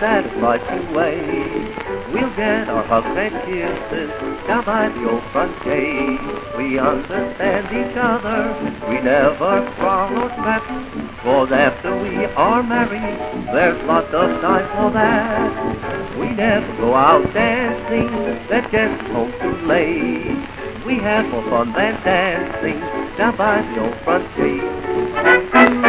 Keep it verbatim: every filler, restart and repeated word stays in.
satisfied to wait. We'll get our hugs and kisses down by the old front gate. We understand each other, we never quarrel or fret. For after we are married, there's lots of time for that. We never go out dancing, that gets home too late. We have more fun than dancing down by the old front gate.